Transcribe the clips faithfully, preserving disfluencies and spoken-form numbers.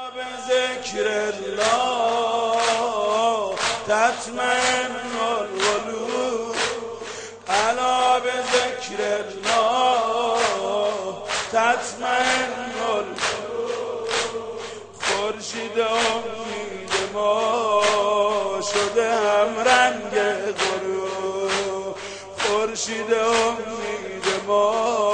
به ذکر الله تطمئن القلوب، الا به ذکر الله تطمئن القلوب. خورشید امید ما شده هم رنگ غروب، خورشید امید ما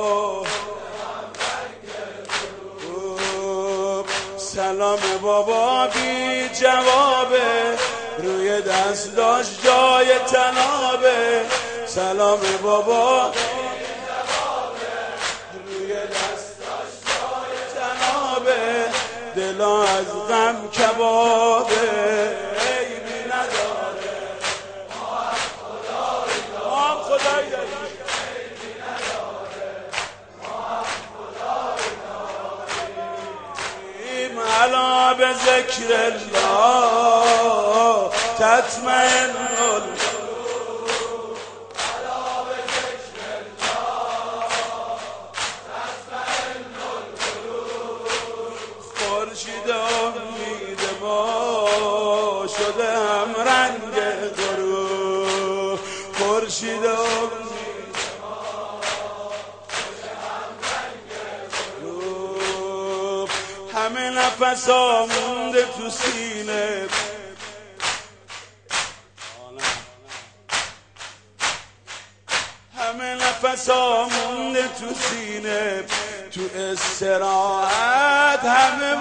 سلام بابا بی جوابه، روی دست داشت جای تنابه. سلام بابا بی جوابه، روی دست داشت جای تنابه. دلا از غم کبابه، عیبی نداره ما هم خدایی داریم، ما هم خدایی داریم. عیبی نداره ما هم خدایی داریم. علا به ذکر الله تطمئن القلوب، علا به ذکر الله تطمئن القلوب. خورشید امید ما شده هم رنگ غروب، خورشید امید ما شده هم رنگ غروب. همه نفس ها مونده تو سینه، همه نفس ها مونده تو سینه. تو استراحت همه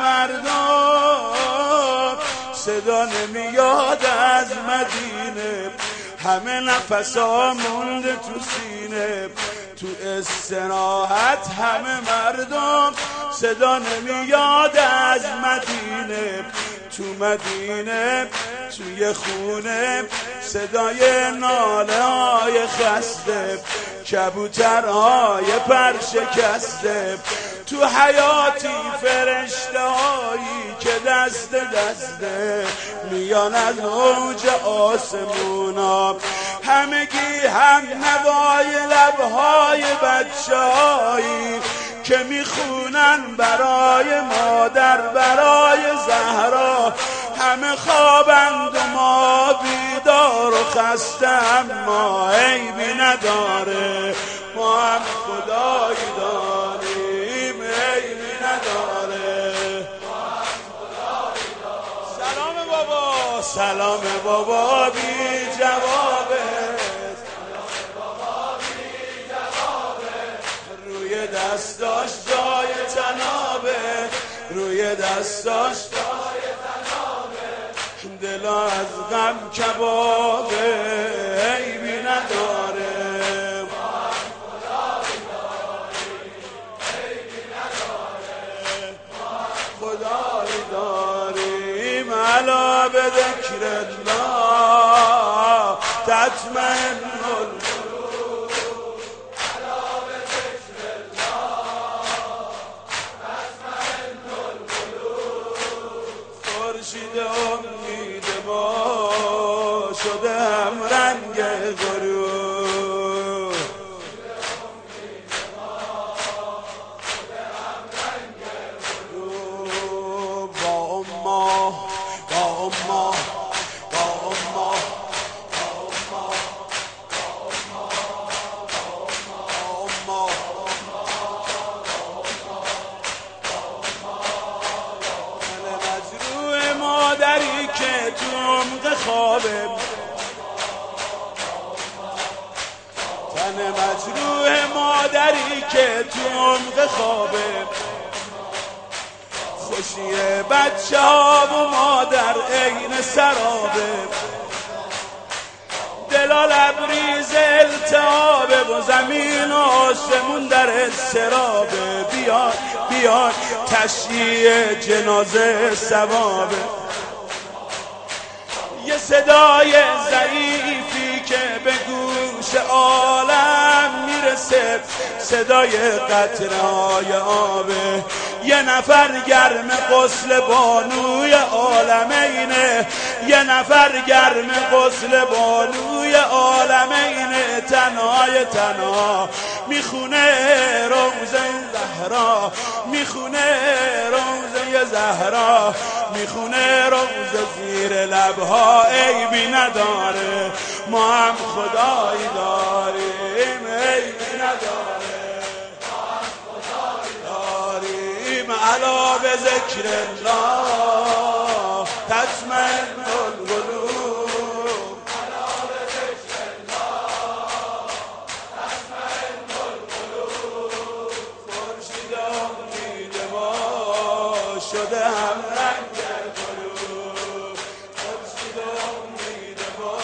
مردم صدا نمیاد از مدینه. همه نفس ها مونده تو سینه، تو استراحت همه مردم صدا نمیاد از مدینه. تو مدینه توی خونه صدای ناله های خسته، کبوترهای پر شکسته. تو حیاتی فرشته هایی که دست دسته میان از اوج آسمونا. همگی هم نوای لبهای بچه هایی که میخونن برای مادر، برای زهرا. همه خوابند و ما بیدار و خسته، اما عیبی نداره ما هم خدایی داریم. عیبی نداره ما هم خدایی داریم. سلام بابا، سلام بابا بی جوابه، سلام بابا بی جوابه. روی دستاش جای تنابه، روی دستاش جای تنابه. دلا از غم کبابه، عیبی نداره ما هم خدایی داریم. عیبی نداره ما هم خدایی داریم. علا به ذکر الله تطمئن القلوب، علا به ذکر الله تطمئن القلوب. خورشید امید ما شده هم رنگ غروب، با اما با اما با اما با اما مجروح مادری که تو عمق خوابه، تن مجروح مادری که تو عمق خوابه. خوشی بچه ها و مادر عین سرابه، دلا لبریز التهابه و زمین و آسمون در اضطرابه. بیان بیان تشییع جنازه ثوابه. یه صدای ضعیفی که به گوش عالم میرسه، صدای قطره‌های آبه. یه نفر گرم غسل بانوی عالمینه، یه نفر گرم غسل بانوی عالمینه. تنهای تنها میخونه روزه زهرا، میخونه روزه زهرا میخونه روز زیر لبها عیبی نداره ما هم خدایی داریم عیبی نداره ما هم خدایی داریم علا به ذکر الله تطمئن القلوب علا به ذکر الله تطمئن القلوب خورشید امید ما شده هم رنگ گلو خورشید امید ما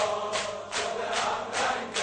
شده هم رنگ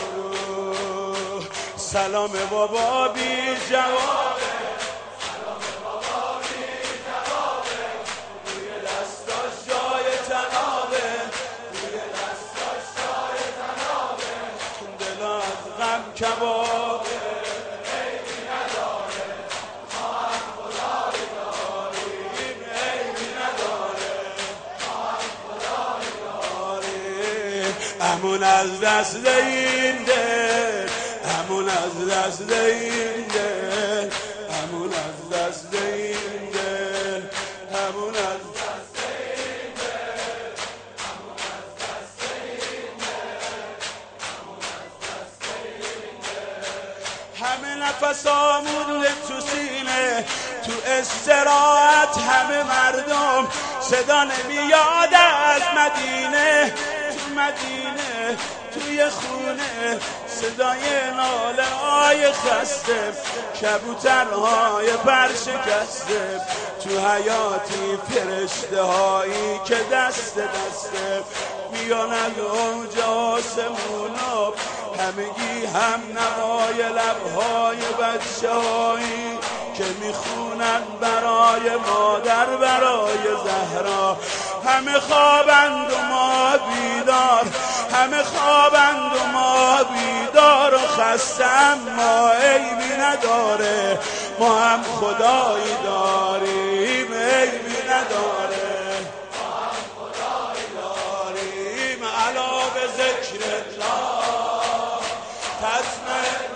گلو سلام بابا بی جوابه سلام بابا بی جوابه روی دستاش جای تنابه روی دستاش جای تنابه دل از غم کبابه عیبی نداره ما هم خدایی داریم عیبی نداره ما هم خدایی داریم امون از دست این دل امون از دست این دل امون از دست این دل امون از دست این دل امون از دست این دل امون از دست این دل همه نفسامون تو سینه تو استراحت همه مردم صدا نمیاد از مدینه تو مدینه توی خونه صدای ناله های خسته کبوترهای پرشکسته تو حیاتی فرشته هایی که دست دسته میان از اوج آسمونا همگی هم نوای لبهای بچه هایی که میخونن برای مادر برای زهرا همه خوابند و ما بیدار همه خوابند و ما بیدار و خسته اما عیبی نداره ما هم خدایی داریم عیبی نداره ما هم خدایی داریم علا به ذکر الله تطمئن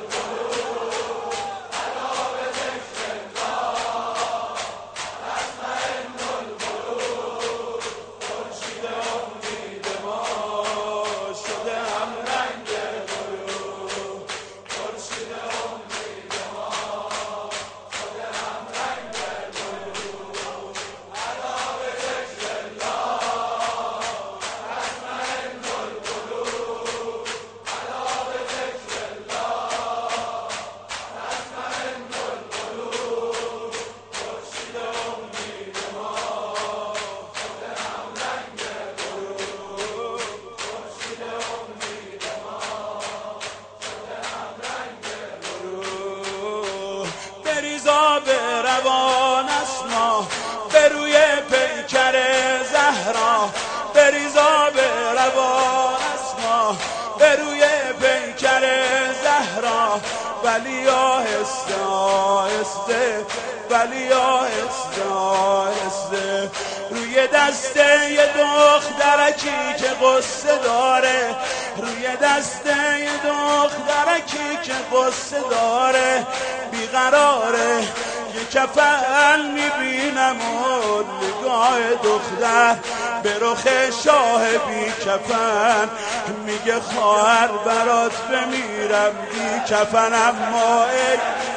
القلوب علا به ذکر الله تطمئن القلوب خورشید امید ما شده هم رنگ گلو خورشید امید ما شده هم رنگ گلو علا به ذکر الله تطمئن القلوب علا به ذکر الله تطمئن القلوب خورشید امید ما شده هم رنگ گلو خورشید امید ما شده هم رنگ گلو بریزا به روان اسما به روی پیکر زهرا بریزا به روان اسما به روی پیکر زهرا ولی آهسته آهسته ولی آهسته آهسته روی دسته یه دخترکی که قصه داره روی دسته یه دخترکی که قصه داره بیقراره یه کفن میبینم و نگاه دختر به رخ شاه بی کفن میگه خواهر برات بمیرم بی کفن اما